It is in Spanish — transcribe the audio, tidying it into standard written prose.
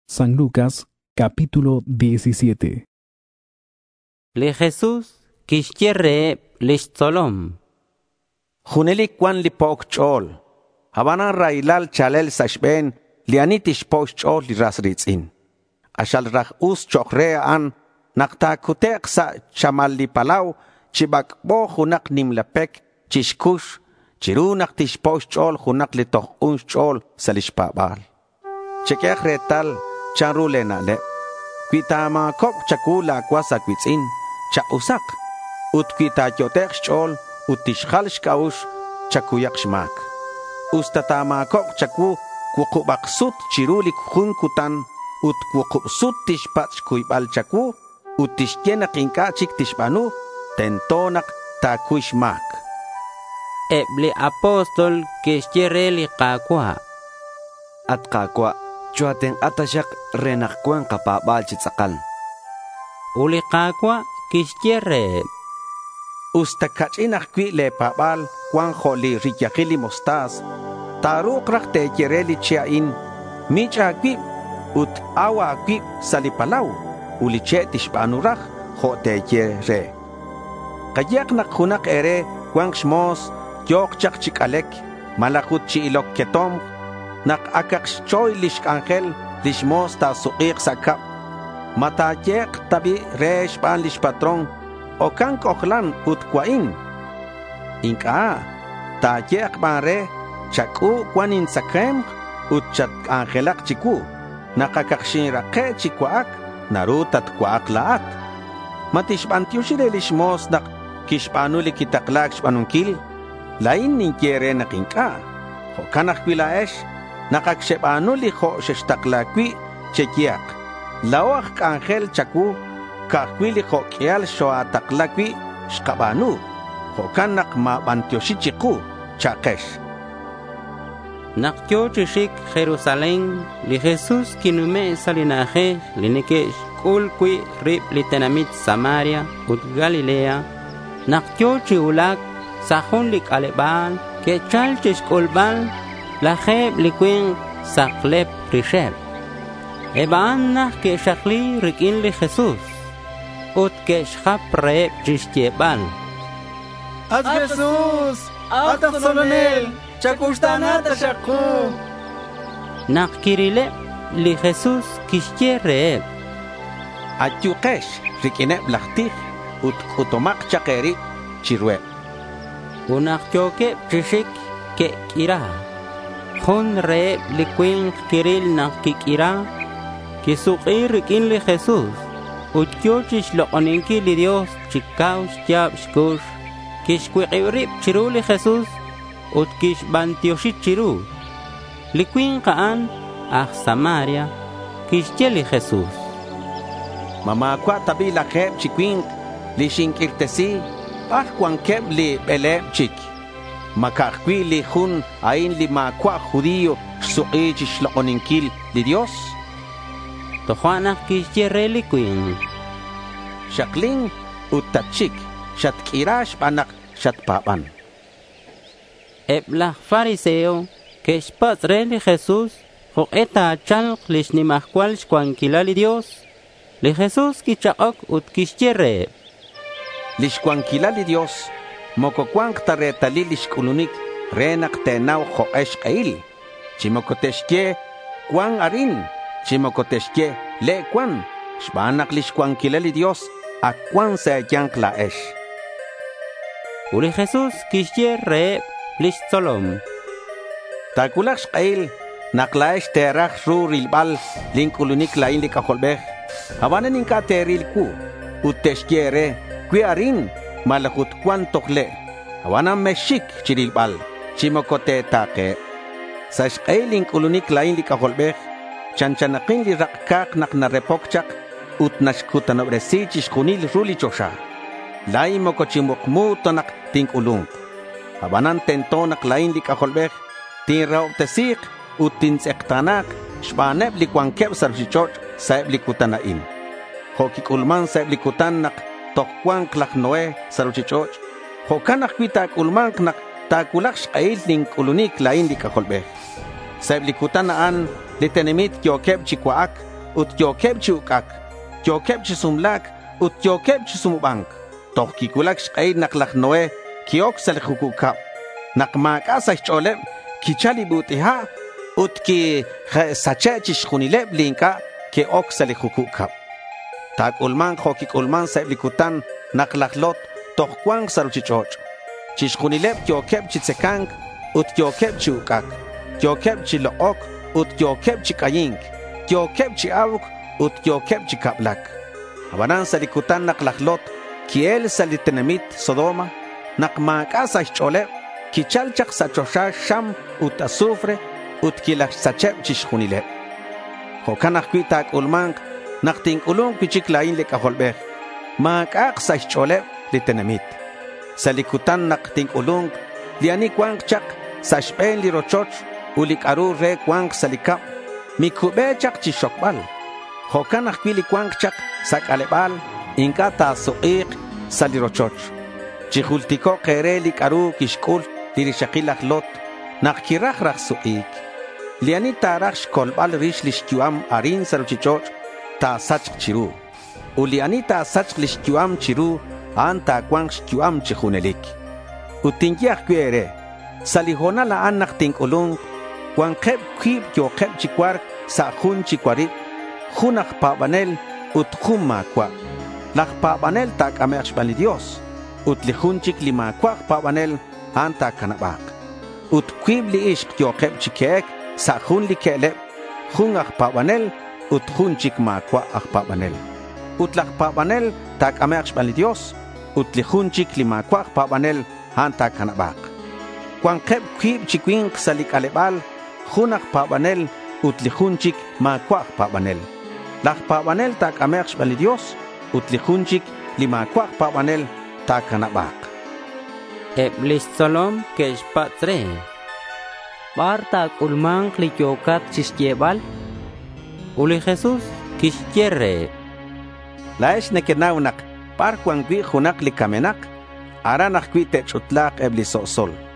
San Lucas, capítulo 17. Le Jesús kishkierre lishtzolom. Juneli kwan li pokchol. Habana railal chalel sashben lianitish pokchol li rasritzin. Ashal rach us chokrea an nakta kutek sa chamal li palau chibak bo hunak nimlapek chishkush chirunak tish pokchol hunak li toch unchol salishpabal. Chekech retal charulena le. Kuitama kok chakula kwasa kwitzin cha usak. Ut kuita yotek chol utishkhal shkaush chakuyak shmak. Ustatama kok chaku kukubaksut chirulik hunkutan ut kukubsut tishpach kuibal chaku utishkena kinkachik tishbanu tentonak takuishmak. Eble apostol kishkierre kakwa. At kakwa chuaten atashak renakkuan kapabal chitsakal. Uli kakwa kishkierre. Ustakachinach kwi le pabal kwan holi rikyakili mostas. Taruk rak te kiereli chiain. Micha kwi ut awa kwi salipalaw. Uli che tishbanurak ho te kiere. Kayak nakhunak ere kwan shmos yok chak chikalek. Malakut chi ilok ketom. Nak akaks choy lishk angel lishmos ta suqik sakap. Matayek tabi resh pan lish patron. O kan koklan ut kwain. Inka tayek banre chaku kwanin sakem ut chat angelak chiku. Nakakakshin rake chikwaak narutat kwaak laat. Matishbantiushire lishmos nak kishpanuli kitaklak shpanunkil. Lain ninkiere nakinka. Ho kanak kwilaesh. Nakakshepanu ho sheshtaklakwi chekiak. Lawak angel chaku kakwili ho kial shoataklakwi shkabanu. Ho kanak mabantiyoshichiku chakesh. Nakyo chishik Jerusalén li Jesús kinume salinaje linikesh kulkwi rib litenamit Samaria ut Galilea. Nakyo chiulak sahun lik alebal ke chal chishkulbal la jeb liquin saklep risheb. Eban ke shakli rikin li Jesús. Ut ke shap reb chishtebal. At Jesús, atak solonel, chakushtanata shaku. Nakkirile li Jesús kishye reb. Atyukesh rikineb lachtich ut utomak chakeri chirwe. Unakyoke chishik ke kira. Hun reb liquin kiril nakikira. Kisukir rikin li Jesús. Utyochish lokoninki li Dios chikaw shtiab shkush. Kishkwiqirib chiru li Jesús. Utkish bantioshit chiru. Liquin kaan ah Samaria. Kishye li Jesús. Mama kwa tabi la keb chikwin li shinkirtesi. Ah kwan keb li beleb chik. Makakwi li hun ain li makwa judío suqich shloqoninkil li Dios. Tojuanak kishye liquin. Shaklin utachik shat kirash banak shat papan. Ebla fariseo keshpat li Jesús eta chalq lishnimahkwal shkwankila li Dios. Li Jesús kichaok ut kishye Lishkwankila li Dios. Mokokwank taretali lishkulunik renak tenaw joesh kail. Chimokoteshke kwan arin. Chimokoteshke le kwan. Shbanak lishkwankila li Dios. Akwan se yank la esh. Uli Jesús kishye lishtzolom. Takulak kail. Naklaesh terach rurilbal linkulunik la inli kaholbeh. Habanen inka terilku. Uteshke re kwi arin. Malakut kwan tokle. Hawanam meshik chirilbal. Chimokote take. Sa shkailing ulunik lain li kaholbeh. Chanchanakin li rakkak nak narepokchak. Ut nashkutan obresi chishkunil ruli chosha. Lai mokochimokmu tonak ting ulung. Hawanan tentonak lain li kaholbeh. Tin raoptesik. Ut tin sektanak. Shbaneb li kwankeb sarjichoch. Saeb li kutanain. Hokik ulman saeb li kutanak. Tokwan klak noe saruchichoch. Hokanak kwitak ulmank nak takulak shkail ning ulunik lain li kakolbeh. Saib likutanaan litenemit kyokeb chikwaak ut yokeb chi ukak, yokeb chi sumlak, ut yokeb chi sumubank. Toch kikulak shqay naklak Noé, kiok salikukukap. Nakmak asay choleb, kichali butiha, ut ki sache chi shkunileb linka, ki ok salikukukap. Tak ulman hokik ulman sa iblikutan naklaklot, toch kwang saruchichoch. Chishkunileb yokeb chi tsekang, ut yokeb chi ukak. Yokeb chi look, ut yokeb chi kayink. Yokeb chi awuk, ut yokeb chi kablak. Abanan salikutan naklaklot, kiel salitenamit Sodoma, nakmaka sa choleb, kichalchak sa chosha sham ut azufre, ut kilak sacheb chishkunileb. Hokanak kwitak ulmank, nakting ulung kichiklain le kaholbeh, maak sa choleb litenamit. Salikutan nakting ulung, liani kwang chak sa shpen li rochoch, ulik aru re kwang salikap, mikube chak chishokbal. Hokanak kwili kwang chak sa kalebal, inka ta suiq sa li rochoch. Chihultiko kere lik aru kishkul lirishakilak lot, nakirach suiq. Liani tarach shkolbal rish lishkyuam arin saruchichoch, ta sach chiru. Uliani ta sach lishkyuam chiru, anta kwang shkyuam chihunelik. Utingiak kwere, salihona la anak ting ulung, kwang keb kwib yo keb chikwark sa hun chikwarit, hunak pabanel ut humma kwa. Lak pabanel tak amerch bali Dios, ut lihun chik lima kwak pabanel anta kanabak. Ut kwib li ishk yo keb chikek sa hun li keleb, hunak pabanel ut hun chik ma kwa ak pabanel. Ut lak pabanel tak amerch bali Dios, ut lihun chik lima kwak pabanel anta kanabak. Kwang keb kwib chikwing salik alebal, hunak pabanel ut lihun chik ma kwak pabanel. Lak pabanel tak amerch bali Dios, ut lihun chik lima kwak pabanel tak kanabak. Eblis solom keshpatre. Bartak ulman klikokat chisjebal. Uli Jesús kishkierre. Laesh nekenaunak par kwang gwi hunak likamenak, aranak kwi techutlak eblis sol.